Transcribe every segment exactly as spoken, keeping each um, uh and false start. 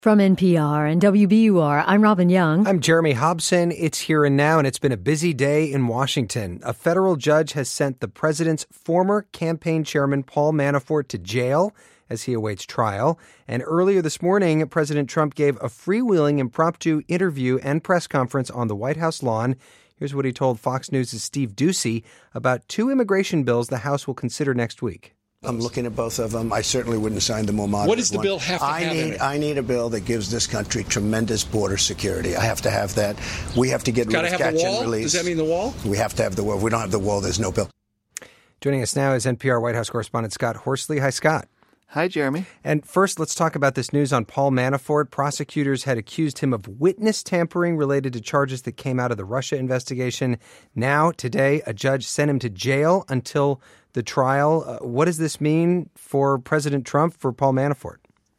From N P R and W B U R, I'm Robin Young. I'm Jeremy Hobson. It's here and now, and it's been a busy day in Washington. A federal judge has sent the president's former campaign chairman, Paul Manafort, to jail as he awaits trial. And earlier this morning, President Trump gave a freewheeling impromptu interview and press conference on the White House lawn. Here's what he told Fox News' Steve Doocy about two immigration bills the House will consider next week. I'm looking at both of them. I certainly wouldn't sign the more moderate one. What does the bill have to I have need, in it? I need a bill that gives this country tremendous border security. I have to have that. We have to get rid Gotta of have catch the wall? and release. Does that mean the wall? We have to have the wall. If we don't have the wall, there's no bill. Joining us now is N P R White House correspondent Scott Horsley. Hi, Scott. Hi, Jeremy. And first, let's talk about this news on Paul Manafort. Prosecutors had accused him of witness tampering related to charges that came out of the Russia investigation. Now, today, a judge sent him to jail until the trial. Uh, what does this mean for President Trump, for Paul Manafort?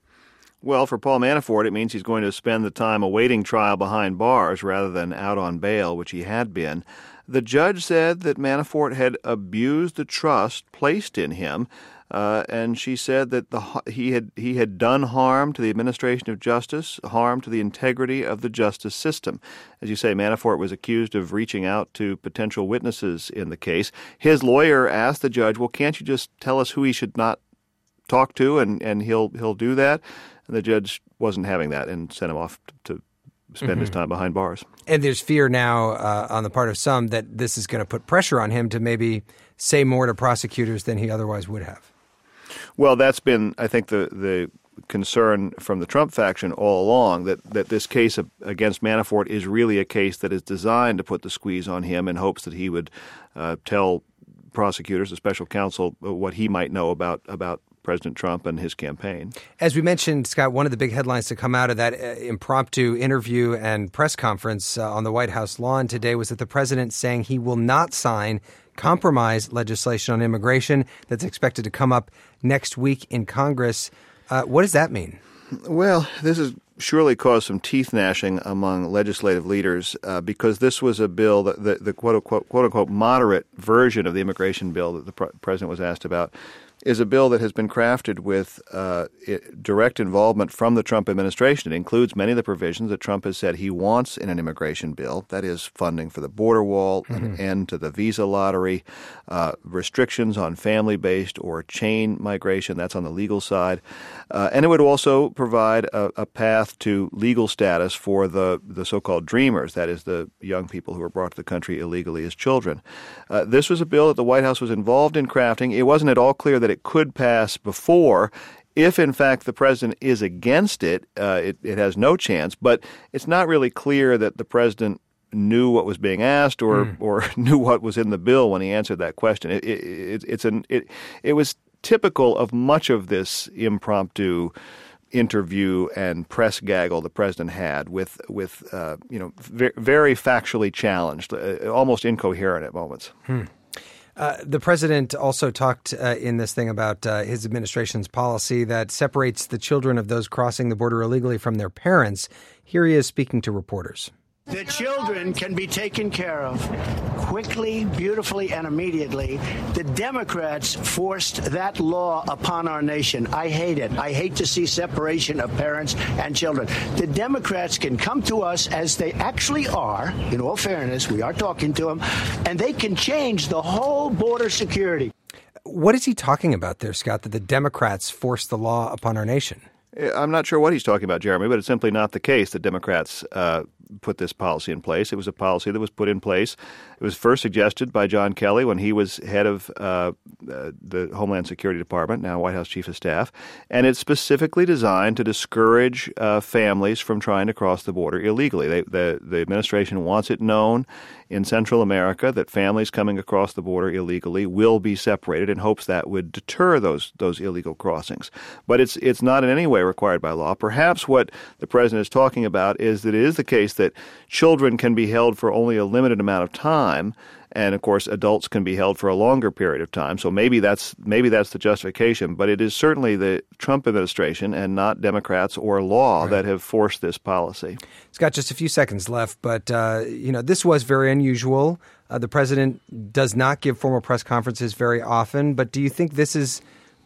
Well, for Paul Manafort, it means he's going to spend the time awaiting trial behind bars rather than out on bail, which he had been. The judge said that Manafort had abused the trust placed in him. Uh, and she said that the, he had he had done harm to the administration of justice, harm to the integrity of the justice system. As you say, Manafort was accused of reaching out to potential witnesses in the case. His lawyer asked the judge, well, can't you just tell us who he should not talk to, and, and he'll he'll do that? And the judge wasn't having that and sent him off to, to spend mm-hmm. his time behind bars. And there's fear now uh, on the part of some that this is going to put pressure on him to maybe say more to prosecutors than he otherwise would have. Well, that's been, I think, the, the concern from the Trump faction all along, that, that this case of, against Manafort is really a case that is designed to put the squeeze on him in hopes that he would uh, tell prosecutors, the special counsel, what he might know about, about President Trump and his campaign. As we mentioned, Scott, one of the big headlines to come out of that uh, impromptu interview and press conference uh, on the White House lawn today was that the president saying he will not sign compromise legislation on immigration that's expected to come up next week in Congress. Uh, what does that mean? Well, this has surely caused some teeth gnashing among legislative leaders uh, because this was a bill, that the, the quote-unquote, quote-unquote moderate version of the immigration bill that the pre- president was asked about is a bill that has been crafted with uh, direct involvement from the Trump administration. It includes many of the provisions that Trump has said he wants in an immigration bill. That is funding for the border wall, mm-hmm. an end to the visa lottery, uh, restrictions on family-based or chain migration. That's on the legal side. Uh, and it would also provide a, a path to legal status for the, the so-called dreamers, that is the young people who were brought to the country illegally as children. Uh, this was a bill that the White House was involved in crafting. It wasn't at all clear that it could pass before. If, in fact, the president is against it, uh, it, it has no chance. But it's not really clear that the president knew what was being asked or mm. or knew what was in the bill when he answered that question. It, it, it, it's an, it, it was typical of much of this impromptu interview and press gaggle the president had with, with uh, you know, very, very factually challenged, uh, almost incoherent at moments. Hmm. Uh, the president also talked uh, in this thing about uh, his administration's policy that separates the children of those crossing the border illegally from their parents. Here he is speaking to reporters. The children can be taken care of quickly, beautifully, and immediately. The Democrats forced that law upon our nation. I hate it. I hate to see separation of parents and children. The Democrats can come to us as they actually are. In all fairness, we are talking to them, and they can change the whole border security. What is he talking about there, Scott, that the Democrats forced the law upon our nation? I'm not sure what he's talking about, Jeremy, but it's simply not the case that Democrats uh, put this policy in place. It was a policy that was put in place. It was first suggested by John Kelly when he was head of uh, the Homeland Security Department, now White House Chief of Staff, and it's specifically designed to discourage uh, families from trying to cross the border illegally. They, the, the administration wants it known in Central America that families coming across the border illegally will be separated in hopes that would deter those those illegal crossings. But it's it's not in any way required by law. Perhaps what the president is talking about is that it is the case that children can be held for only a limited amount of time, and of course adults can be held for a longer period of time. So maybe that's maybe that's the justification. But it is certainly the Trump administration and not Democrats or law right. that have forced this policy. Scott, just a few seconds left, but uh, you know this was very unusual. Uh, the president does not give formal press conferences very often, but do you think this is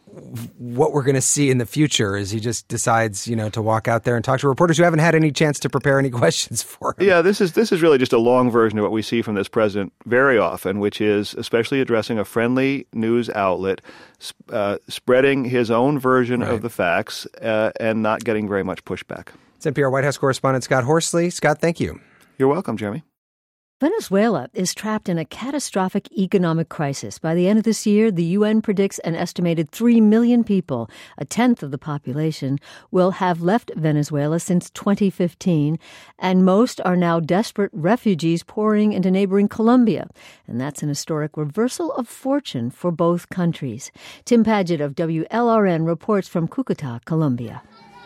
what we're going to see in the future as he just decides, you know, to walk out there and talk to reporters who haven't had any chance to prepare any questions for him. Yeah, this is this is really just a long version of what we see from this president very often, which is especially addressing a friendly news outlet, uh, spreading his own version right. of the facts, uh, and not getting very much pushback. It's N P R White House correspondent Scott Horsley. Scott, thank you. You're welcome, Jeremy. Venezuela is trapped in a catastrophic economic crisis. By the end of this year, the U N predicts an estimated three million people, a tenth of the population, will have left Venezuela since twenty fifteen, and most are now desperate refugees pouring into neighboring Colombia. And that's an historic reversal of fortune for both countries. Tim Padgett of W L R N reports from Cúcuta, Colombia.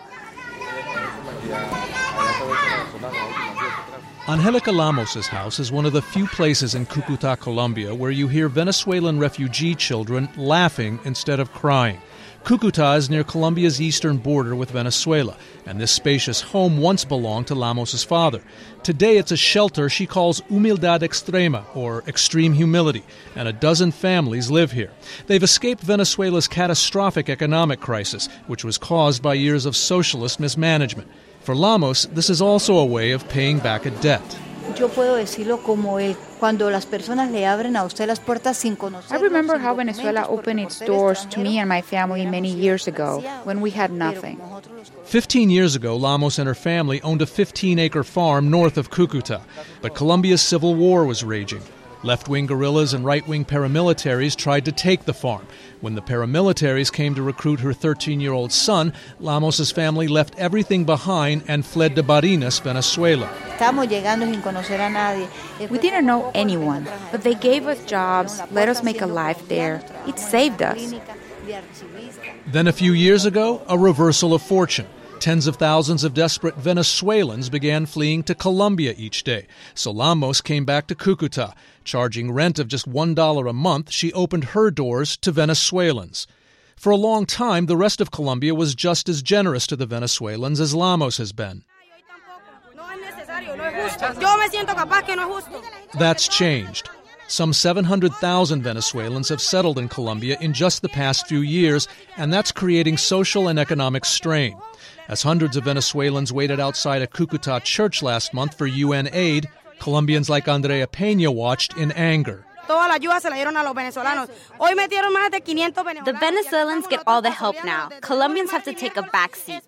Angelica Lamos's house is one of the few places in Cúcuta, Colombia, where you hear Venezuelan refugee children laughing instead of crying. Cúcuta is near Colombia's eastern border with Venezuela, and this spacious home once belonged to Lamos's father. Today it's a shelter she calls Humildad Extrema, or extreme humility, and a dozen families live here. They've escaped Venezuela's catastrophic economic crisis, which was caused by years of socialist mismanagement. For Lamos, this is also a way of paying back a debt. Yo puedo decirlo como él. Cuando las personas le abren a usted las puertas sin conocer. I remember how Venezuela opened its doors to me and my family many years ago, when we had nothing. Fifteen years ago, Lamos and her family owned a fifteen-acre farm north of Cúcuta, but Colombia's civil war was raging. Left-wing guerrillas and right-wing paramilitaries tried to take the farm. When the paramilitaries came to recruit her thirteen-year-old son, Lamos's family left everything behind and fled to Barinas, Venezuela. We didn't know anyone, but they gave us jobs, let us make a life there. It saved us. Then a few years ago, a reversal of fortune. Tens of thousands of desperate Venezuelans began fleeing to Colombia each day. So Lamos came back to Cúcuta. Charging rent of just one dollar a month, she opened her doors to Venezuelans. For a long time, the rest of Colombia was just as generous to the Venezuelans as Lamos has been. That's changed. Some seven hundred thousand Venezuelans have settled in Colombia in just the past few years, and that's creating social and economic strain. As hundreds of Venezuelans waited outside a Cúcuta church last month for U N aid, Colombians like Andrea Peña watched in anger. The Venezuelans get all the help now. Colombians have to take a back seat.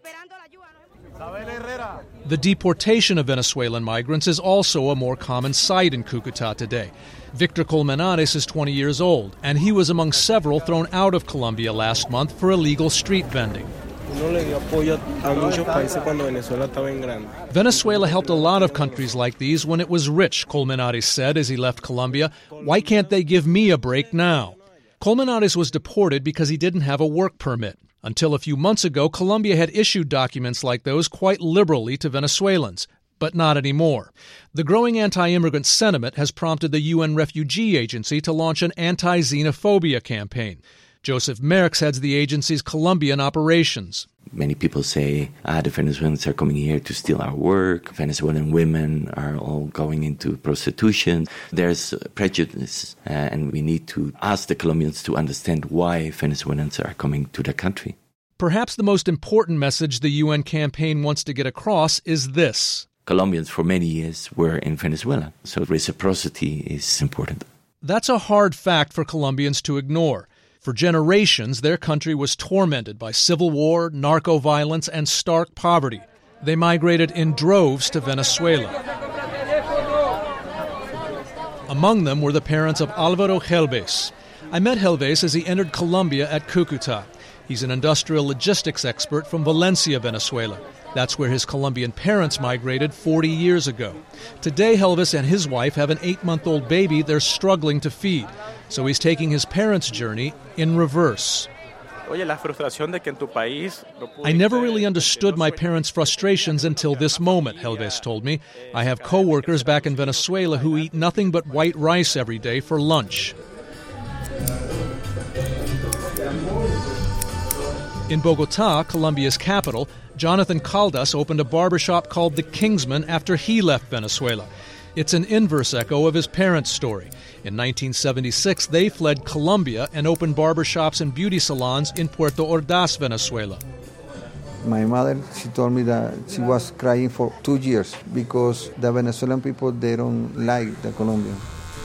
The deportation of Venezuelan migrants is also a more common sight in Cúcuta today. Victor Colmenares is twenty years old, and he was among several thrown out of Colombia last month for illegal street vending. Venezuela helped a lot of countries like these when it was rich, Colmenares said as he left Colombia. Why can't they give me a break now? Colmenares was deported because he didn't have a work permit. Until a few months ago, Colombia had issued documents like those quite liberally to Venezuelans, but not anymore. The growing anti-immigrant sentiment has prompted the U N Refugee Agency to launch an anti-xenophobia campaign. Joseph Merckx heads the agency's Colombian operations. Many people say, ah, the Venezuelans are coming here to steal our work. Venezuelan women are all going into prostitution. There's prejudice, uh, and we need to ask the Colombians to understand why Venezuelans are coming to the country. Perhaps the most important message the U N campaign wants to get across is this. Colombians for many years were in Venezuela, so reciprocity is important. That's a hard fact for Colombians to ignore. For generations, their country was tormented by civil war, narco-violence, and stark poverty. They migrated in droves to Venezuela. Among them were the parents of Alvaro Helves. I met Helves as he entered Colombia at Cúcuta. He's an industrial logistics expert from Valencia, Venezuela. That's where his Colombian parents migrated forty years ago. Today, Helves and his wife have an eight-month-old baby they're struggling to feed. So he's taking his parents' journey in reverse. I never really understood my parents' frustrations until this moment, Helves told me. I have co-workers back in Venezuela who eat nothing but white rice every day for lunch. In Bogotá, Colombia's capital, Jonathan Caldas opened a barbershop called The Kingsman after he left Venezuela. It's an inverse echo of his parents' story. In nineteen seventy-six, they fled Colombia and opened barbershops and beauty salons in Puerto Ordaz, Venezuela. My mother, she told me that she was crying for two years because the Venezuelan people, they don't like the Colombians.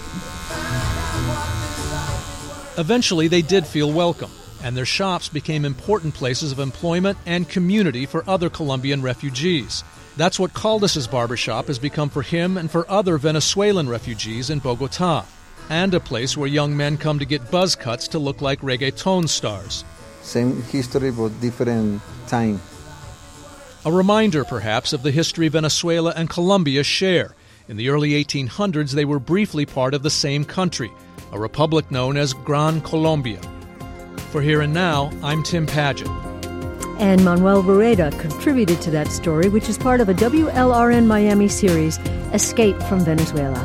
Eventually, they did feel welcome, and their shops became important places of employment and community for other Colombian refugees. That's what Caldes's barbershop has become for him and for other Venezuelan refugees in Bogota, and a place where young men come to get buzz cuts to look like reggaeton stars. Same history, but different time. A reminder, perhaps, of the history Venezuela and Colombia share. In the early eighteen hundreds, they were briefly part of the same country, a republic known as Gran Colombia. For Here and Now, I'm Tim Padgett. And Manuel Rueda contributed to that story, which is part of a W L R N Miami series, Escape from Venezuela.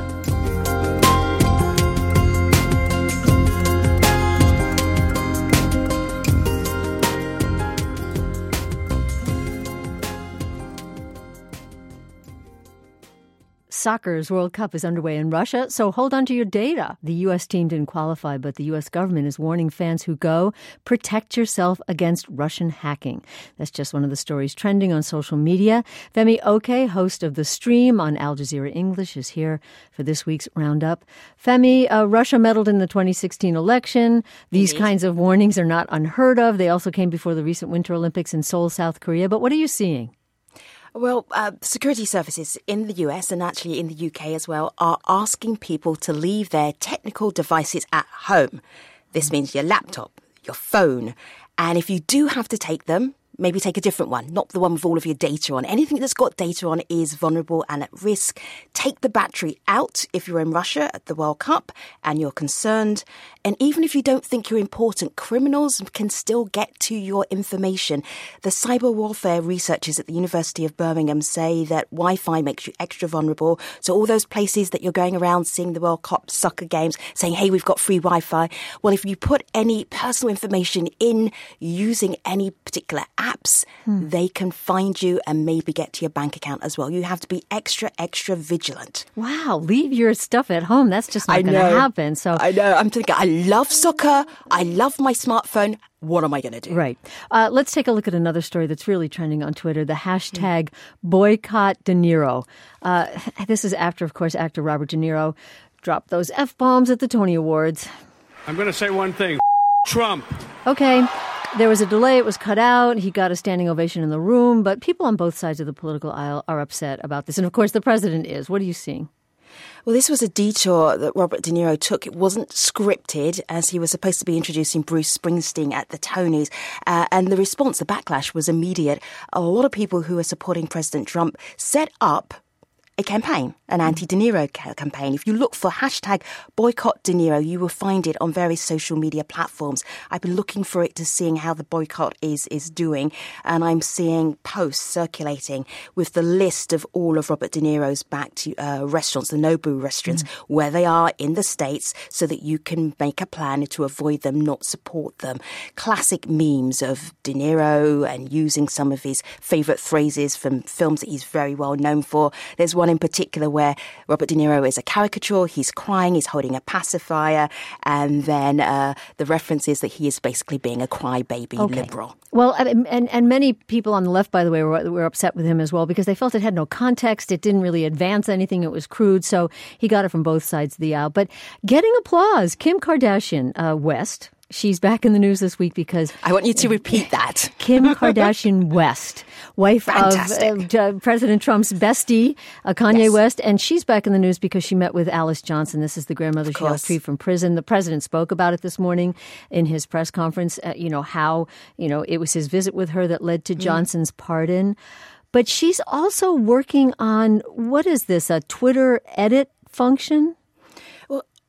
Soccer's World Cup is underway in Russia, so hold on to your data. The U S team didn't qualify, but the U S government is warning fans who go, protect yourself against Russian hacking. That's just one of the stories trending on social media. Femi Oke, host of The Stream on Al Jazeera English, is here for this week's roundup. Femi, uh, Russia meddled in the twenty sixteen election. These Indeed. kinds of warnings are not unheard of. They also came before the recent Winter Olympics in Seoul, South Korea. But what are you seeing? Well, uh, security services in the U S and actually in the U K as well are asking people to leave their technical devices at home. This means your laptop, your phone. And if you do have to take them, maybe take a different one, not the one with all of your data on. Anything that's got data on is vulnerable and at risk. Take the battery out if you're in Russia at the World Cup and you're concerned. And even if you don't think you're important, criminals can still get to your information. The cyber warfare researchers at the University of Birmingham say that Wi-Fi makes you extra vulnerable. So all those places that you're going around seeing the World Cup soccer games, saying, hey, we've got free Wi-Fi. Well, if you put any personal information in using any particular apps, hmm. they can find you and maybe get to your bank account as well. You have to be extra, extra vigilant. Wow, leave your stuff at home. That's just not going to happen. So I know. I'm thinking, I love soccer. I love my smartphone. What am I going to do? Right. Uh, let's take a look at another story that's really trending on Twitter, the hashtag boycott De Niro. Uh, this is after, of course, actor Robert De Niro dropped those F-bombs at the Tony Awards. I'm going to say one thing. Trump. Okay. There was a delay. It was cut out. He got a standing ovation in the room. But people on both sides of the political aisle are upset about this. And, of course, the president is. What are you seeing? Well, this was a detour that Robert De Niro took. It wasn't scripted, as he was supposed to be introducing Bruce Springsteen at the Tonys. Uh, and the response, the backlash, was immediate. A lot of people who are supporting President Trump set up a campaign, an anti-De Niro ca- campaign. If you look for hashtag boycott De Niro, you will find it on various social media platforms. I've been looking for it to seeing how the boycott is is doing, and I'm seeing posts circulating with the list of all of Robert De Niro's backed uh, restaurants, the Nobu restaurants, mm. where they are in the States, so that you can make a plan to avoid them, not support them. Classic memes of De Niro and using some of his favourite phrases from films that he's very well known for. There's one in particular where Robert De Niro is a caricature, he's crying, he's holding a pacifier, and then uh, the reference is that he is basically being a crybaby okay. liberal. Well, and, and many people on the left, by the way, were, were upset with him as well because they felt it had no context, it didn't really advance anything, it was crude, so he got it from both sides of the aisle. But getting applause, Kim Kardashian uh, West, she's back in the news this week because... I want you to repeat that. Kim Kardashian West, wife Fantastic. of uh, President Trump's bestie, uh, Kanye yes. West. And she's back in the news because she met with Alice Johnson. This is the grandmother she helped free from prison. The president spoke about it this morning in his press conference, uh, you know, how, you know, it was his visit with her that led to Johnson's mm. pardon. But she's also working on, what is this, a Twitter edit function?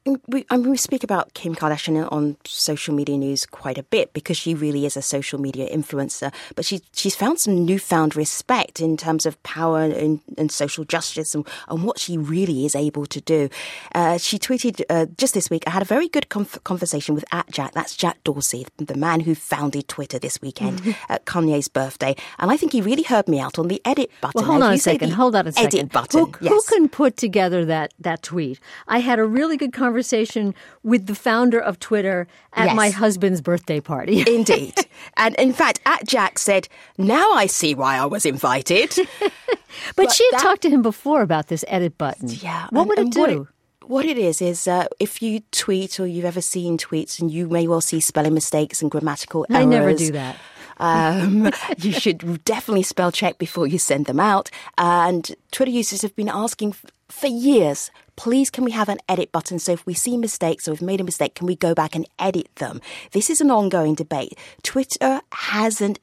We, I mean, we speak about Kim Kardashian on social media news quite a bit because she really is a social media influencer. But she she's found some newfound respect in terms of power and, and social justice and, and what she really is able to do. Uh, she tweeted uh, just this week, I had a very good conf- conversation with at Jack. That's Jack Dorsey, the man who founded Twitter this weekend at Kanye's birthday. And I think he really heard me out on the edit button. Well, hold on a second. Hold on a second. Edit button. Who, yes. who can put together that, that tweet? I had a really good conversation conversation with the founder of Twitter at Yes. my husband's birthday party. Indeed. And in fact, at Jack said, now I see why I was invited. but, but she had that, talked to him before about this edit button. Yeah. What and, would it and do? What it, what it is, is uh, if you tweet or you've ever seen tweets and you may well see spelling mistakes and grammatical I errors. never do that. Um, you should definitely spell check before you send them out. And Twitter users have been asking f- for years, please can we have an edit button so if we see mistakes or we've made a mistake, can we go back and edit them? This is an ongoing debate. Twitter hasn't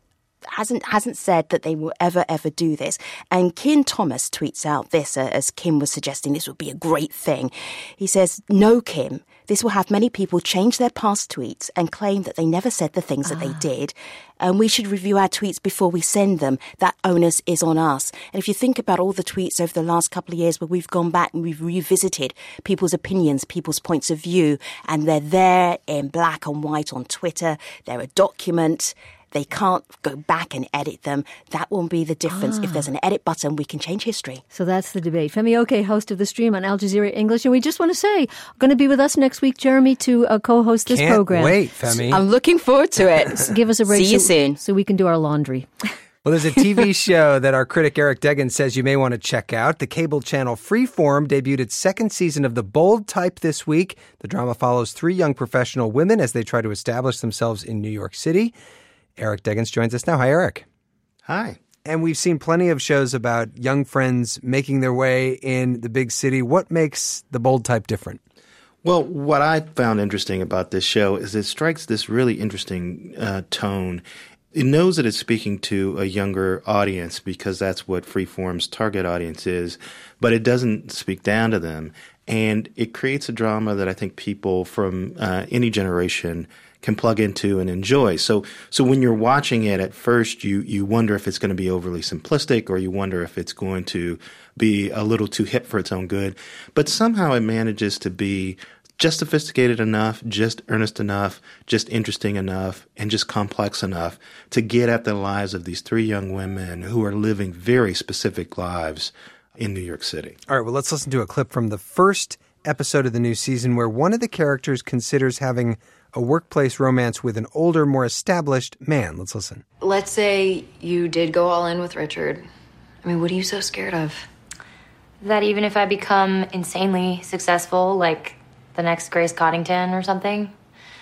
hasn't hasn't said that they will ever, ever do this. And Kim Thomas tweets out this, uh, as Kim was suggesting this would be a great thing. He says, no, Kim, this will have many people change their past tweets and claim that they never said the things that they did. And we should review our tweets before we send them. That onus is on us. And if you think about all the tweets over the last couple of years where we've gone back and we've revisited people's opinions, people's points of view, and they're there in black and white on Twitter, they're a document. They can't go back and edit them. That won't be the difference. Ah. If there's an edit button, we can change history. So that's the debate. Femi Oke, host of The Stream on Al Jazeera English. And we just want to say, going to be with us next week, Jeremy, to uh, co-host this Can't program. wait, Femi. I'm looking forward to it. Give us a break. See you so, soon. So we can do our laundry. Well, there's a T V show that our critic Eric Deggans says you may want to check out. The cable channel Freeform debuted its second season of The Bold Type this week. The drama follows three young professional women as they try to establish themselves in New York City. Eric Deggans joins us now. Hi, Eric. Hi. And we've seen plenty of shows about young friends making their way in the big city. What makes The Bold Type different? Well, what I found interesting about this show is it strikes this really interesting uh, tone. It knows that it's speaking to a younger audience because that's what Freeform's target audience is, but it doesn't speak down to them. And it creates a drama that I think people from uh, any generation can plug into and enjoy. So so when you're watching it at first, you, you wonder if it's going to be overly simplistic or you wonder if it's going to be a little too hip for its own good. But somehow it manages to be just sophisticated enough, just earnest enough, just interesting enough, and just complex enough to get at the lives of these three young women who are living very specific lives in New York City. All right, well, let's listen to a clip from the first episode of the new season where one of the characters considers having a workplace romance with an older, more established man. Let's listen. Let's say you did go all in with Richard. I mean, what are you so scared of? That even if I become insanely successful, like the next Grace Coddington or something,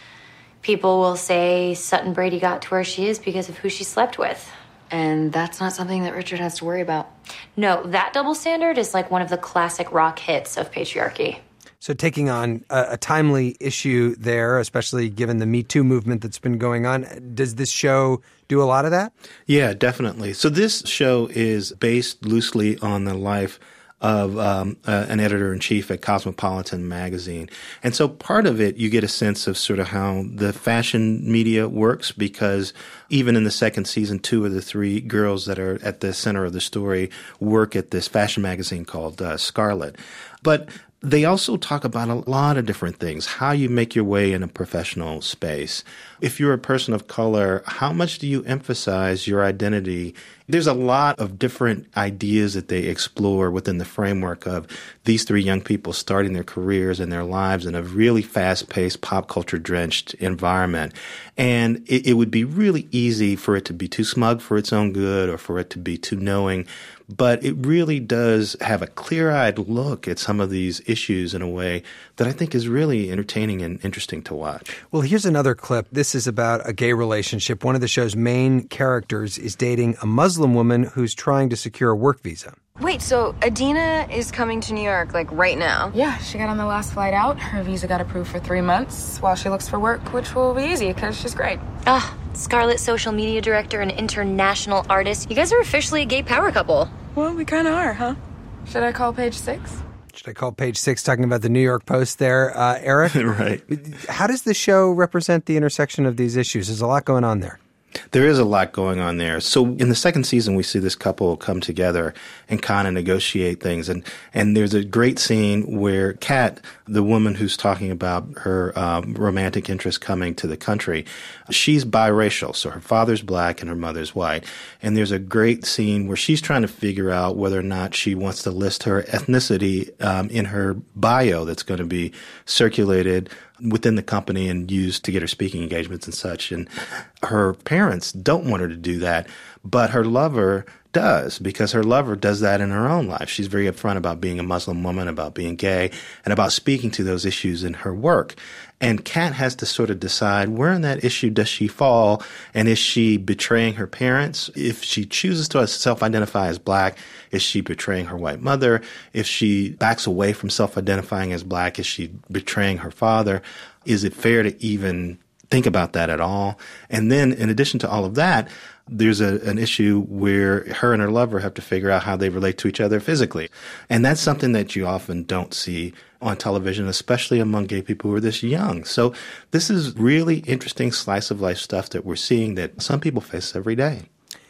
people will say Sutton Brady got to where she is because of who she slept with. And that's not something that Richard has to worry about. No, that double standard is like one of the classic rock hits of patriarchy. So taking on a, a timely issue there, especially given the Me Too movement that's been going on, does this show do a lot of that? Yeah, definitely. So this show is based loosely on the life of um, uh, an editor-in-chief at Cosmopolitan magazine. And so part of it, you get a sense of sort of how the fashion media works, because even in the second season, two of the three girls that are at the center of the story work at this fashion magazine called uh, Scarlet. But they also talk about a lot of different things, how you make your way in a professional space. If you're a person of color, how much do you emphasize your identity? There's a lot of different ideas that they explore within the framework of these three young people starting their careers and their lives in a really fast-paced, pop culture-drenched environment. And it, it would be really easy for it to be too smug for its own good or for it to be too knowing. But it really does have a clear-eyed look at some of these issues in a way that I think is really entertaining and interesting to watch. Well, here's another clip. This is about a gay relationship. One of the show's main characters is dating a Muslim woman who's trying to secure a work visa. Wait, so Adina is coming to New York, like, right now? Yeah, she got on the last flight out. Her visa got approved for three months while she looks for work, which will be easy because she's great. Ah, Scarlet social media director and international artist. You guys are officially a gay power couple. Well, we kind of are, huh? Should I call page six? Should I call page six talking about the New York Post there, uh, Eric? Right. How does the show represent the intersection of these issues? There's a lot going on there. There is a lot going on there. So in the second season, we see this couple come together and kind of negotiate things. And, and there's a great scene where Kat, the woman who's talking about her um, romantic interest coming to the country, she's biracial. So her father's black and her mother's white. And there's a great scene where she's trying to figure out whether or not she wants to list her ethnicity um, in her bio that's going to be circulated within the company and used to get her speaking engagements and such. And her parents don't want her to do that, but her lover does, because her lover does that in her own life. She's very upfront about being a Muslim woman, about being gay, and about speaking to those issues in her work. And Kat has to sort of decide where in that issue does she fall, and is she betraying her parents? If she chooses to self-identify as black, is she betraying her white mother? If she backs away from self-identifying as black, is she betraying her father? Is it fair to even think about that at all? And then in addition to all of that, there's a, an issue where her and her lover have to figure out how they relate to each other physically. And that's something that you often don't see on television, especially among gay people who are this young. So this is really interesting slice of life stuff that we're seeing that some people face every day.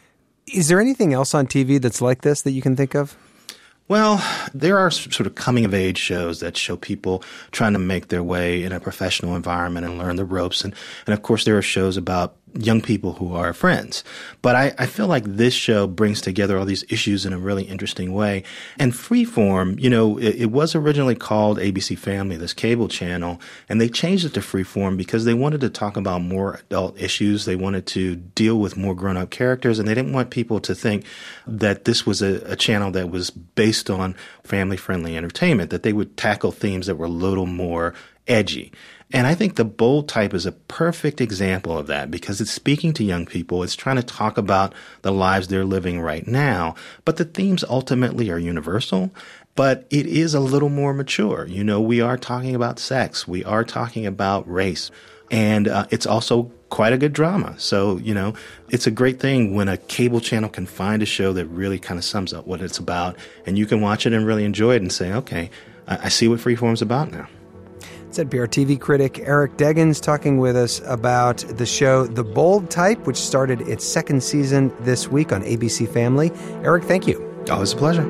Is there anything else on T V that's like this that you can think of? Well, there are sort of coming-of-age shows that show people trying to make their way in a professional environment and learn the ropes. And, and of course, there are shows about young people who are friends. But I, I feel like this show brings together all these issues in a really interesting way. And Freeform, you know, it, it was originally called A B C Family, this cable channel, and they changed it to Freeform because they wanted to talk about more adult issues. They wanted to deal with more grown-up characters, and they didn't want people to think that this was a, a channel that was based on family-friendly entertainment, that they would tackle themes that were a little more edgy. And I think The Bold Type is a perfect example of that because it's speaking to young people. It's trying to talk about the lives they're living right now. But the themes ultimately are universal, but it is a little more mature. You know, we are talking about sex. We are talking about race. And uh, it's also quite a good drama. So, you know, it's a great thing when a cable channel can find a show that really kind of sums up what it's about. And you can watch it and really enjoy it and say, okay, I, I see what Freeform's about now. It's N P R T V critic Eric Deggans talking with us about the show The Bold Type, which started its second season this week on A B C Family. Eric, thank you. Always a pleasure.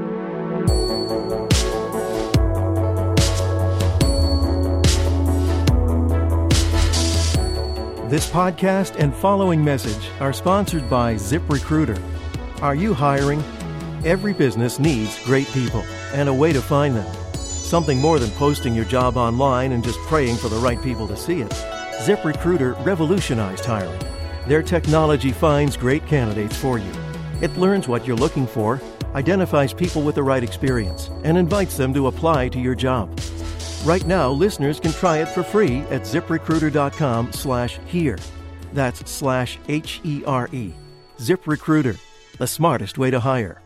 This podcast and following message are sponsored by ZipRecruiter. Are you hiring? Every business needs great people and a way to find them. Something more than posting your job online and just praying for the right people to see it. ZipRecruiter revolutionized hiring. Their technology finds great candidates for you. It learns what you're looking for, identifies people with the right experience, and invites them to apply to your job. Right now, listeners can try it for free at ZipRecruiter.com slash here. That's slash H E R E. ZipRecruiter, the smartest way to hire.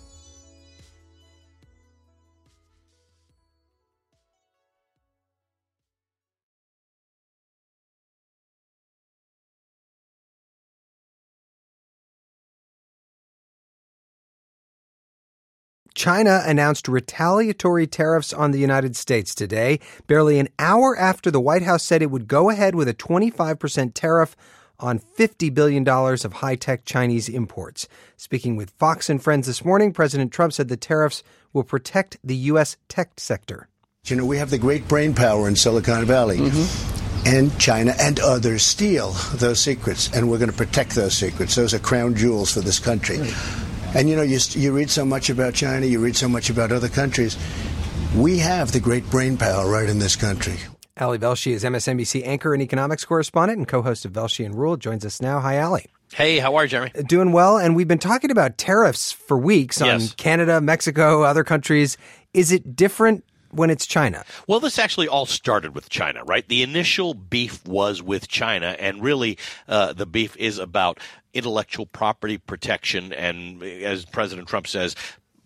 China announced retaliatory tariffs on the United States today, barely an hour after the White House said it would go ahead with a twenty-five percent tariff on fifty billion dollars of high-tech Chinese imports. Speaking with Fox and Friends this morning, President Trump said the tariffs will protect the U S tech sector. You know, we have the great brain power in Silicon Valley. Mm-hmm. And China and others steal those secrets, and we're going to protect those secrets. Those are crown jewels for this country. Right. And, you know, you, you read so much about China, you read so much about other countries. We have the great brain power right in this country. Ali Velshi is M S N B C anchor and economics correspondent and co-host of Velshi and Rule. Joins us now. Hi, Ali. Hey, how are you, Jeremy? Doing well. And we've been talking about tariffs for weeks on yes. Canada, Mexico, other countries. Is it different when it's China? Well, this actually all started with China, right? The initial beef was with China, and really uh, the beef is about intellectual property protection and, as President Trump says,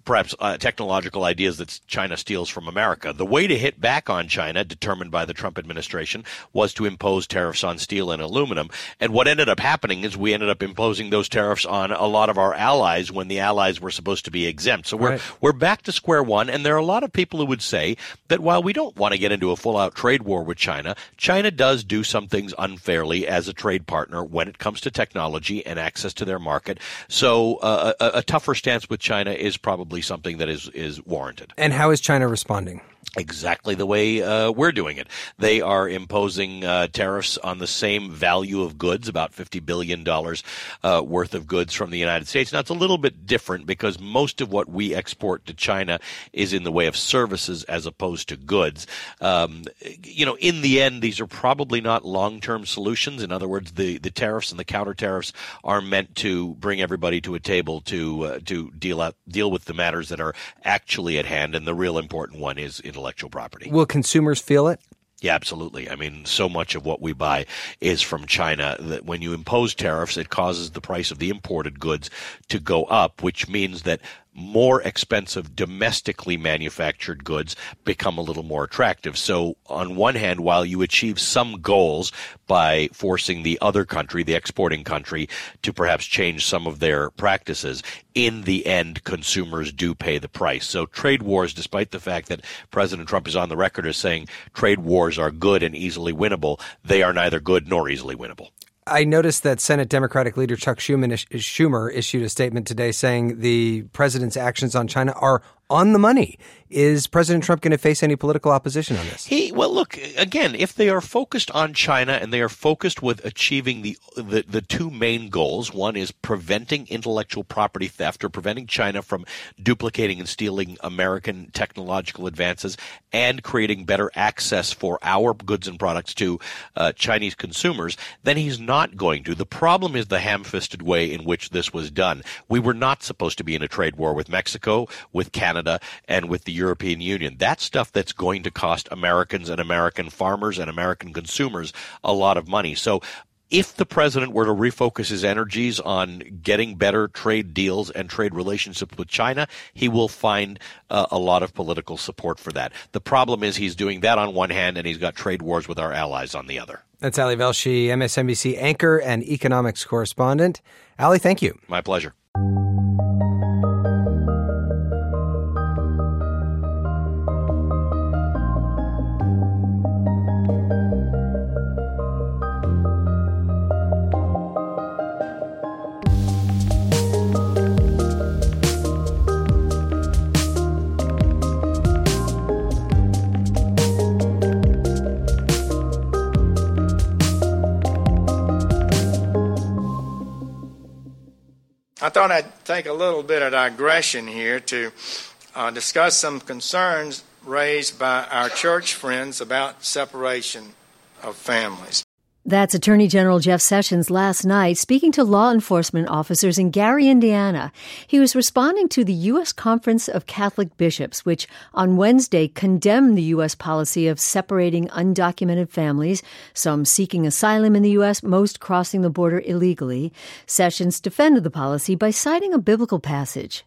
perhaps uh, technological ideas that China steals from America. The way to hit back on China, determined by the Trump administration, was to impose tariffs on steel and aluminum. And what ended up happening is we ended up imposing those tariffs on a lot of our allies when the allies were supposed to be exempt. So we're right. we're back to square one, and there are a lot of people who would say that while we don't want to get into a full-out trade war with China, China does do some things unfairly as a trade partner when it comes to technology and access to their market. So uh, a, a tougher stance with China is probably something that is, is warranted. And how is China responding? Exactly the way uh, we're doing it. They are imposing uh, tariffs on the same value of goods, about fifty billion dollars uh, worth of goods from the United States. Now, it's a little bit different because most of what we export to China is in the way of services as opposed to goods. Um, you know, in the end, these are probably not long-term solutions. In other words, the, the tariffs and the counter tariffs are meant to bring everybody to a table to uh, to deal out, deal with the matters that are actually at hand, and the real important one is intellectual property. Will consumers feel it? Yeah, absolutely. I mean, so much of what we buy is from China that when you impose tariffs, it causes the price of the imported goods to go up, which means that more expensive domestically manufactured goods become a little more attractive. So on one hand, while you achieve some goals by forcing the other country, the exporting country, to perhaps change some of their practices, in the end, consumers do pay the price. So trade wars, despite the fact that President Trump is on the record as saying trade wars are good and easily winnable, they are neither good nor easily winnable. I noticed that Senate Democratic leader Chuck Schumer issued a statement today saying the president's actions on China are on the money. Is President Trump going to face any political opposition on this? He, well, look, again, if they are focused on China and they are focused with achieving the, the the two main goals, one is preventing intellectual property theft or preventing China from duplicating and stealing American technological advances and creating better access for our goods and products to uh, Chinese consumers, then he's not going to. The problem is the ham-fisted way in which this was done. We were not supposed to be in a trade war with Mexico, with Canada, and with the European Union. That's stuff that's going to cost Americans and American farmers and American consumers a lot of money. So if the president were to refocus his energies on getting better trade deals and trade relationships with China, he will find uh, a lot of political support for that. The problem is he's doing that on one hand, and he's got trade wars with our allies on the other. That's Ali Velshi, M S N B C anchor and economics correspondent. Ali, thank you. My pleasure. I thought I'd take a little bit of digression here to uh, discuss some concerns raised by our church friends about separation of families. That's Attorney General Jeff Sessions last night speaking to law enforcement officers in Gary, Indiana. He was responding to the U S Conference of Catholic Bishops, which on Wednesday condemned the U S policy of separating undocumented families, some seeking asylum in the U S, most crossing the border illegally. Sessions defended the policy by citing a biblical passage.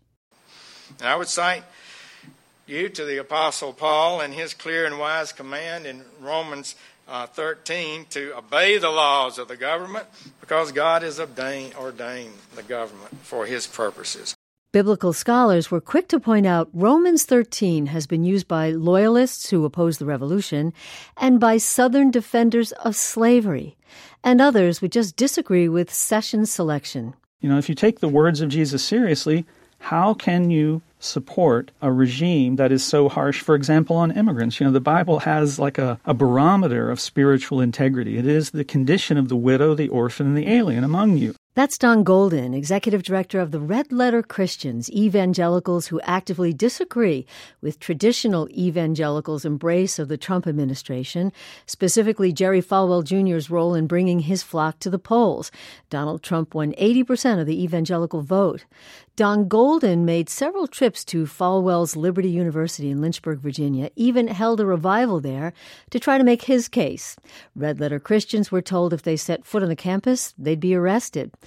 I would cite you to the Apostle Paul and his clear and wise command in Romans Uh, thirteen, to obey the laws of the government because God has ordained, ordained the government for his purposes. Biblical scholars were quick to point out Romans thirteen has been used by loyalists who oppose the revolution and by Southern defenders of slavery. And others would just disagree with Sessions' selection. You know, if you take the words of Jesus seriously, how can you support a regime that is so harsh, for example, on immigrants? You know, the Bible has like a, a barometer of spiritual integrity. It is the condition of the widow, the orphan, and the alien among you. That's Don Golden, executive director of the Red Letter Christians, evangelicals who actively disagree with traditional evangelicals' embrace of the Trump administration, specifically Jerry Falwell Junior's role in bringing his flock to the polls. Donald Trump won eighty percent of the evangelical vote. Don Golden made several trips to Falwell's Liberty University in Lynchburg, Virginia, even held a revival there to try to make his case. Red Letter Christians were told if they set foot on the campus, they'd be arrested.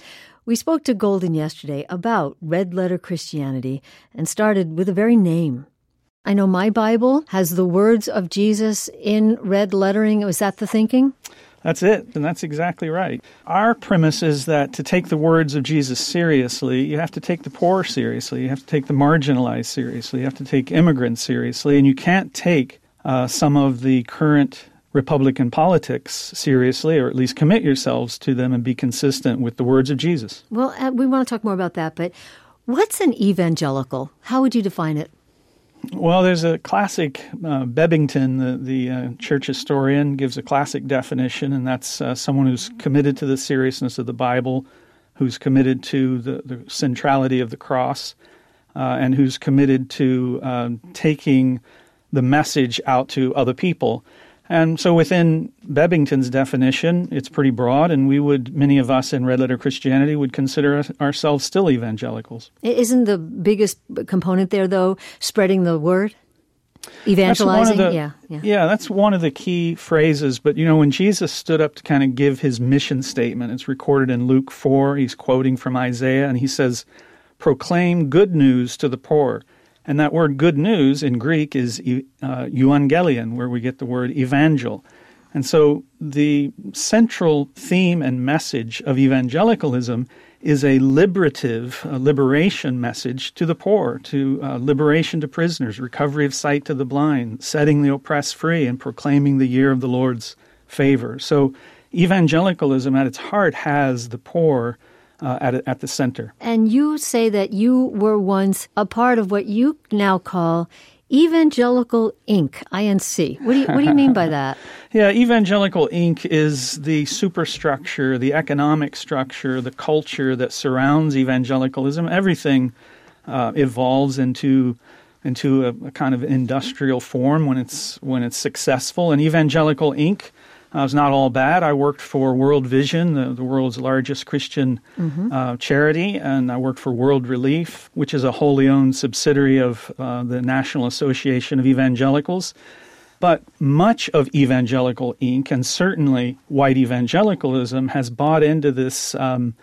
We spoke to Golden yesterday about red letter Christianity and started with the very name. I know my Bible has the words of Jesus in red lettering. Was that the thinking? That's it, and that's exactly right. Our premise is that to take the words of Jesus seriously, you have to take the poor seriously, you have to take the marginalized seriously, you have to take immigrants seriously, and you can't take uh, some of the current Republican politics seriously, or at least commit yourselves to them and be consistent with the words of Jesus. Well, uh, we want to talk more about that, but what's an evangelical? How would you define it? Well, there's a classic, uh, Bebbington, the, the uh, church historian, gives a classic definition, and that's uh, someone who's committed to the seriousness of the Bible, who's committed to the, the centrality of the cross, uh, and who's committed to uh, taking the message out to other people. And so within Bebbington's definition, it's pretty broad, and we would, many of us in Red Letter Christianity would consider ourselves still evangelicals. Isn't the biggest component there, though, spreading the word? Evangelizing? The, yeah, yeah. Yeah, that's one of the key phrases. But, you know, when Jesus stood up to kind of give his mission statement, it's recorded in Luke four, he's quoting from Isaiah, and he says, "Proclaim good news to the poor." And that word good news in Greek is uh, euangelion, where we get the word evangel. And so the central theme and message of evangelicalism is a liberative, a liberation message to the poor, to uh, liberation to prisoners, recovery of sight to the blind, setting the oppressed free, and proclaiming the year of the Lord's favor. So evangelicalism at its heart has the poor Uh, at at the center. And you say that you were once a part of what you now call Evangelical Incorporated, I N C. What do you, what do you mean by that? Yeah, Evangelical Incorporated is the superstructure, the economic structure, the culture that surrounds evangelicalism. Everything uh, evolves into into a, a kind of industrial form when it's when it's successful. And Evangelical Incorporated Uh, it's not all bad. I worked for World Vision, the, the world's largest Christian mm-hmm. uh, charity, and I worked for World Relief, which is a wholly owned subsidiary of uh, the National Association of Evangelicals. But much of Evangelical Incorporated, and certainly white evangelicalism, has bought into this um,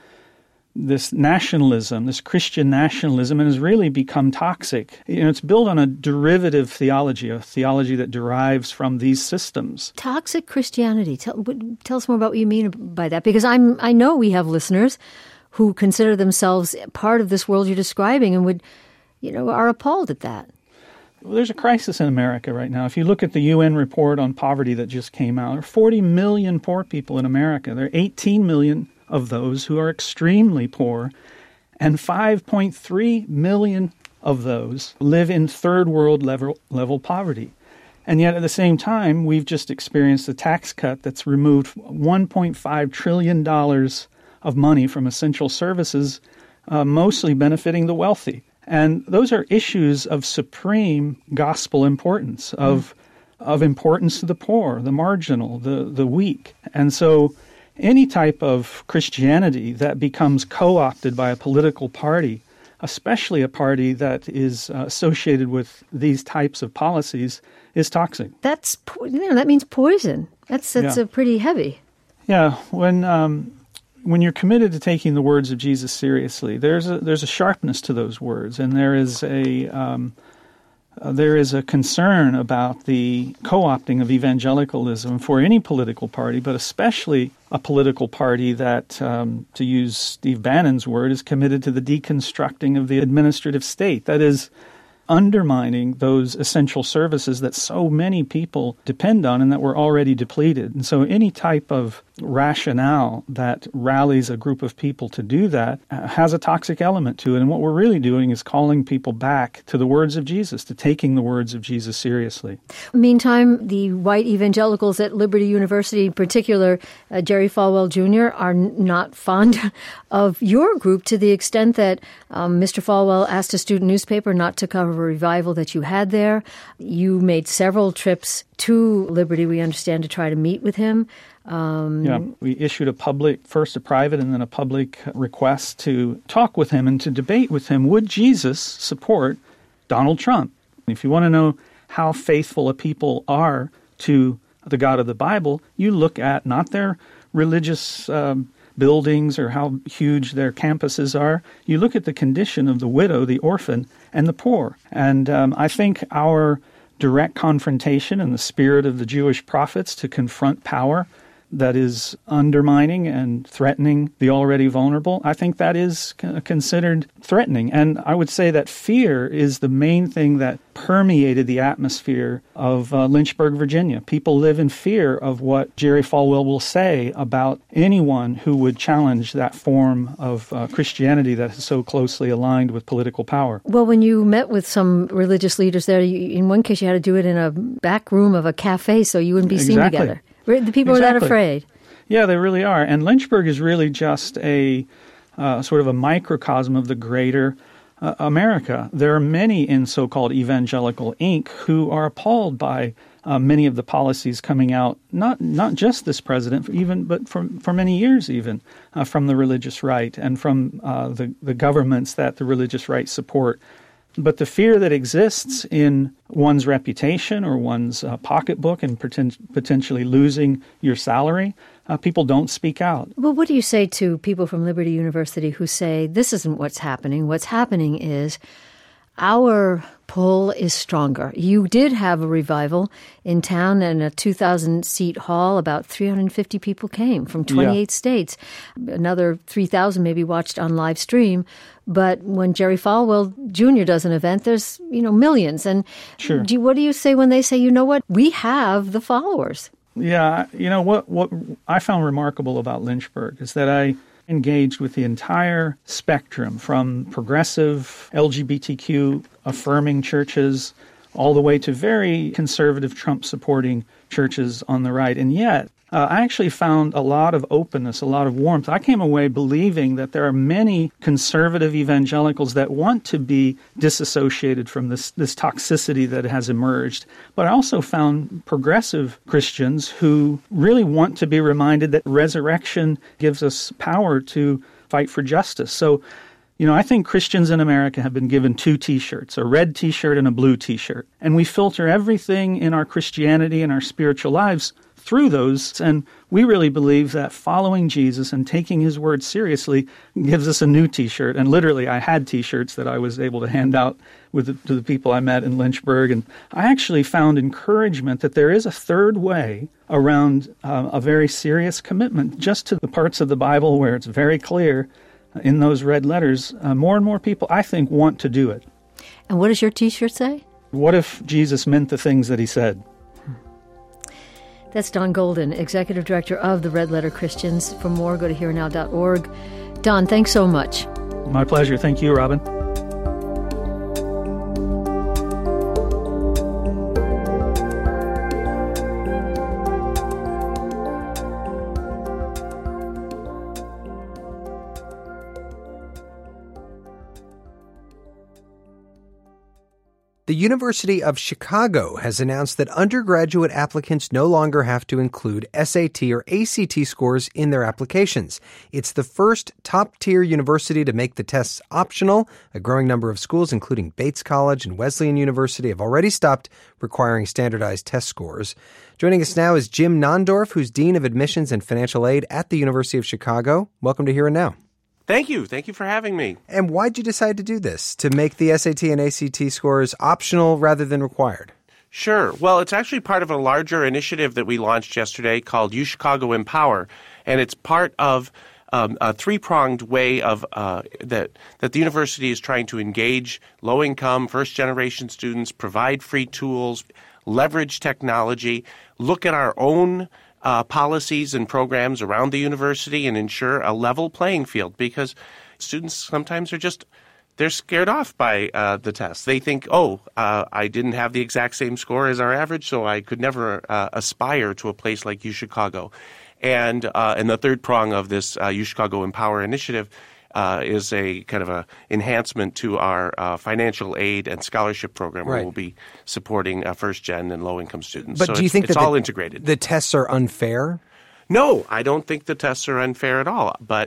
this nationalism, this Christian nationalism, and has really become toxic. You know, it's built on a derivative theology, a theology that derives from these systems. Toxic Christianity. Tell, tell us more about what you mean by that, because I'm I know we have listeners who consider themselves part of this world you're describing and would, you know, are appalled at that. Well, there's a crisis in America right now. If you look at the U N report on poverty that just came out, there are forty million poor people in America. There are eighteen million of those who are extremely poor, and five point three million of those live in third world level, level poverty. And yet at the same time, we've just experienced a tax cut that's removed one point five trillion dollars of money from essential services, uh, mostly benefiting the wealthy. And those are issues of supreme gospel importance, of, mm. of importance to the poor, the marginal, the, the weak. And so any type of Christianity that becomes co-opted by a political party, especially a party that is uh, associated with these types of policies, is toxic. That's you know that means poison. That's that's yeah. a pretty heavy. Yeah, when um, when you're committed to taking the words of Jesus seriously, there's a there's a sharpness to those words, and there is a um, Uh, there is a concern about the co-opting of evangelicalism for any political party, but especially a political party that, um, to use Steve Bannon's word, is committed to the deconstructing of the administrative state. That is, undermining those essential services that so many people depend on and that were already depleted. And so any type of rationale that rallies a group of people to do that uh, has a toxic element to it. And what we're really doing is calling people back to the words of Jesus, to taking the words of Jesus seriously. Meantime, the white evangelicals at Liberty University, in particular, uh, Jerry Falwell Junior, are n- not fond of your group to the extent that um, Mister Falwell asked a student newspaper not to cover a revival that you had there. You made several trips to Liberty, we understand, to try to meet with him. Um, yeah, we issued a public, first a private and then a public request to talk with him and to debate with him. Would Jesus support Donald Trump? If you want to know how faithful a people are to the God of the Bible, you look at not their religious um, buildings or how huge their campuses are. You look at the condition of the widow, the orphan, and the poor. And um, I think our direct confrontation in the spirit of the Jewish prophets to confront power that is undermining and threatening the already vulnerable, I think that is considered threatening. And I would say that fear is the main thing that permeated the atmosphere of uh, Lynchburg, Virginia. People live in fear of what Jerry Falwell will say about anyone who would challenge that form of uh, Christianity that is so closely aligned with political power. Well, when you met with some religious leaders there, you, in one case you had to do it in a back room of a cafe so you wouldn't be seen Exactly. together. The people exactly. are that afraid. Yeah, they really are. And Lynchburg is really just a uh, sort of a microcosm of the greater uh, America. There are many in so-called Evangelical Incorporated who are appalled by uh, many of the policies coming out, not not just this president, even but for, for many years even, uh, from the religious right and from uh, the, the governments that the religious right support. But the fear that exists in one's reputation or one's uh, pocketbook and poten- potentially losing your salary, uh, people don't speak out. Well, what do you say to people from Liberty University who say, this isn't what's happening. What's happening is our pull is stronger. You did have a revival in town and a two thousand seat hall. About three hundred fifty people came from twenty-eight yeah. states. Another three thousand maybe watched on live stream. But when Jerry Falwell Junior does an event, there's, you know, millions. And sure. do, what do you say when they say, you know what, we have the followers? Yeah, you know, what, what I found remarkable about Lynchburg is that I engaged with the entire spectrum from progressive L G B T Q affirming churches all the way to very conservative Trump-supporting churches on the right. And yet, uh, I actually found a lot of openness, a lot of warmth. I came away believing that there are many conservative evangelicals that want to be disassociated from this, this toxicity that has emerged. But I also found progressive Christians who really want to be reminded that resurrection gives us power to fight for justice. So, you know, I think Christians in America have been given two T-shirts, a red T-shirt and a blue T-shirt. And we filter everything in our Christianity and our spiritual lives through those. And we really believe that following Jesus and taking his word seriously gives us a new T-shirt. And literally, I had T-shirts that I was able to hand out with the, to the people I met in Lynchburg. And I actually found encouragement that there is a third way around uh, a very serious commitment just to the parts of the Bible where it's very clear in those red letters. Uh, more and more people, I think, want to do it. And what does your T-shirt say? What if Jesus meant the things that he said? That's Don Golden, Executive Director of the Red Letter Christians. For more, go to here now dot org. Don, thanks so much. My pleasure. Thank you, Robin. The University of Chicago has announced that undergraduate applicants no longer have to include S A T or A C T scores in their applications. It's the first top-tier university to make the tests optional. A growing number of schools, including Bates College and Wesleyan University, have already stopped requiring standardized test scores. Joining us now is Jim Nondorf, who's Dean of Admissions and Financial Aid at the University of Chicago. Welcome to Here and Now. Thank you. Thank you for having me. And why'd you decide to do this, to make the S A T and A C T scores optional rather than required? Sure. Well, it's actually part of a larger initiative that we launched yesterday called UChicago Empower, and it's part of um, a three-pronged way of uh, that that the university is trying to engage low-income, first-generation students, provide free tools, leverage technology, look at our own Uh, policies and programs around the university and ensure a level playing field, because students sometimes are just, they're scared off by uh, the test. They think, oh, uh, I didn't have the exact same score as our average, so I could never uh, aspire to a place like UChicago. And, uh, and the third prong of this uh, UChicago Empower initiative Uh, is a kind of a enhancement to our uh, financial aid and scholarship program, where right. we'll be supporting uh, first-gen and low-income students. But so do you it's, think it's that all the, integrated? The tests are unfair? No, I don't think the tests are unfair at all. But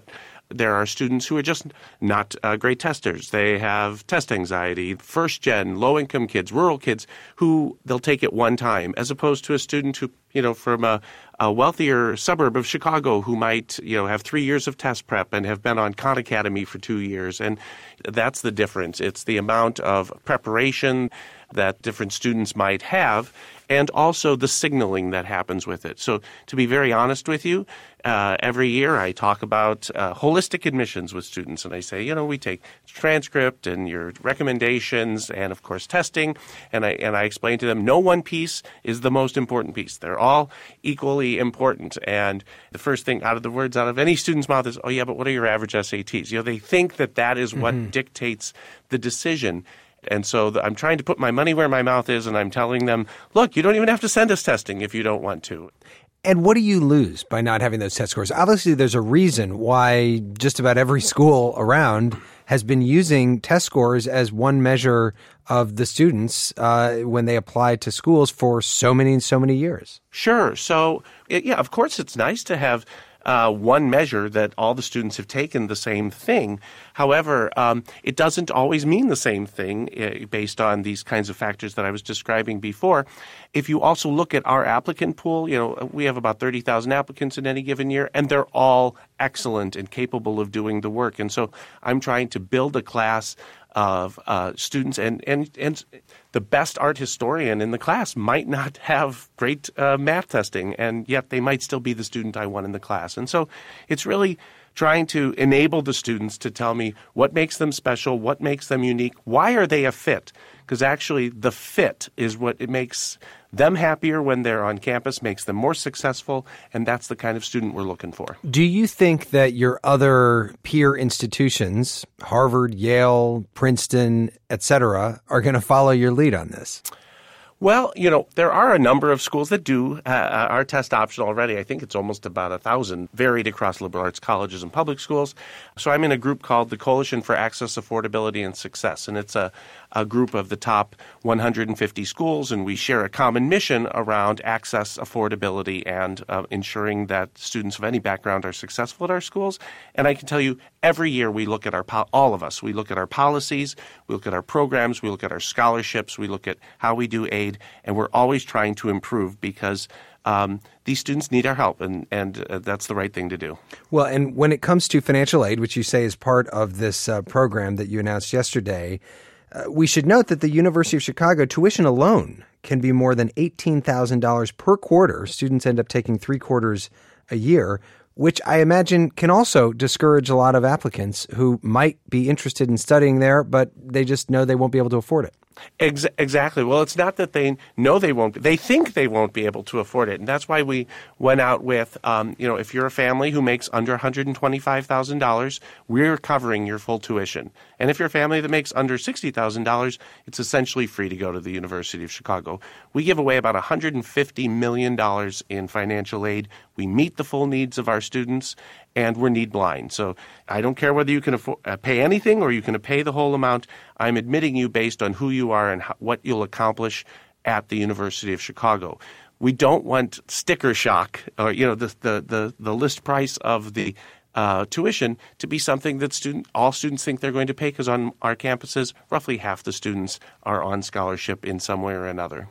there are students who are just not uh, great testers. They have test anxiety, first-gen, low-income kids, rural kids, who they'll take it one time, as opposed to a student who, you know, from a, a wealthier suburb of Chicago who might, you know, have three years of test prep and have been on Khan Academy for two years. And that's the difference. It's the amount of preparation that different students might have, and also the signaling that happens with it. So to be very honest with you, uh, every year I talk about uh, holistic admissions with students, and I say, you know, we take transcript and your recommendations and, of course, testing, and I and I explain to them no one piece is the most important piece. They're all equally important. And the first thing out of the words out of any student's mouth is, oh, yeah, but what are your average S A Ts? You know, they think that that is what mm-hmm. dictates the decision. And so the, I'm trying to put my money where my mouth is, and I'm telling them, look, you don't even have to send us testing if you don't want to. And what do you lose by not having those test scores? Obviously, there's a reason why just about every school around has been using test scores as one measure of the students uh, when they apply to schools for so many and so many years. Sure. So, it, yeah, of course, it's nice to have Uh, one measure that all the students have taken the same thing. However, um, it doesn't always mean the same thing uh, based on these kinds of factors that I was describing before. If you also look at our applicant pool, you know, we have about thirty thousand applicants in any given year, and they're all excellent and capable of doing the work. And so I'm trying to build a class of uh, students, and, and, and the best art historian in the class might not have great uh, math testing, and yet they might still be the student I want in the class. And so it's really trying to enable the students to tell me what makes them special, what makes them unique, why are they a fit? Because actually the fit is what it makes them happier when they're on campus, makes them more successful, and that's the kind of student we're looking for. Do you think that your other peer institutions, Harvard, Yale, Princeton, et cetera, are going to follow your lead on this? Well, you know, there are a number of schools that do uh, our test option already. I think it's almost about a thousand, varied across liberal arts colleges and public schools. So I'm in a group called the Coalition for Access, Affordability, and Success, and it's a, a group of the top one hundred fifty schools, and we share a common mission around access, affordability, and uh, ensuring that students of any background are successful at our schools. And I can tell you, every year we look at our, po- all of us, we look at our policies, we look at our programs, we look at our scholarships, we look at how we do aid, and we're always trying to improve because um, these students need our help, and, and uh, that's the right thing to do. Well, and when it comes to financial aid, which you say is part of this uh, program that you announced yesterday, uh, we should note that the University of Chicago tuition alone can be more than eighteen thousand dollars per quarter. Students end up taking three quarters a year, which I imagine can also discourage a lot of applicants who might be interested in studying there, but they just know they won't be able to afford it. Ex- exactly. Well, it's not that they know they won't. They think they won't be able to afford it. And that's why we went out with, um, you know, if you're a family who makes under one hundred twenty-five thousand dollars, we're covering your full tuition. And if you're a family that makes under sixty thousand dollars, it's essentially free to go to the University of Chicago. We give away about one hundred fifty million dollars in financial aid. We meet the full needs of our students, and we're need blind. So I don't care whether you can afford, uh, pay anything or you can pay the whole amount. I'm admitting you based on who you are and how, what you'll accomplish at the University of Chicago. We don't want sticker shock or, you know, the the the, the list price of the uh, tuition to be something that student all students think they're going to pay, because on our campuses, roughly half the students are on scholarship in some way or another.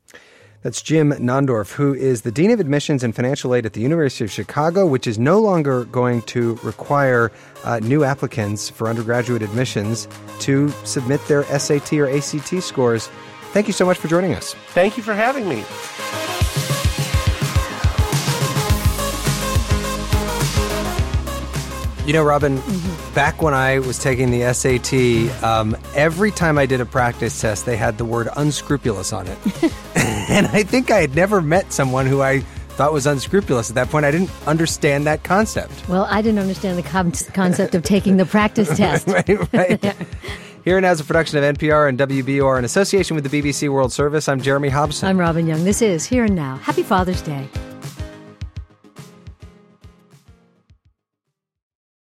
That's Jim Nondorf, who is the Dean of Admissions and Financial Aid at the University of Chicago, which is no longer going to require uh, new applicants for undergraduate admissions to submit their S A T or A C T scores. Thank you so much for joining us. Thank you for having me. You know, Robin, mm-hmm. back when I was taking the S A T, um, every time I did a practice test, they had the word unscrupulous on it. And I think I had never met someone who I thought was unscrupulous at that point. I didn't understand that concept. Well, I didn't understand the con- concept of taking the practice test. right, right. Here and Now is a production of N P R and W B O R in association with the B B C World Service. I'm Jeremy Hobson. I'm Robin Young. This is Here and Now. Happy Father's Day.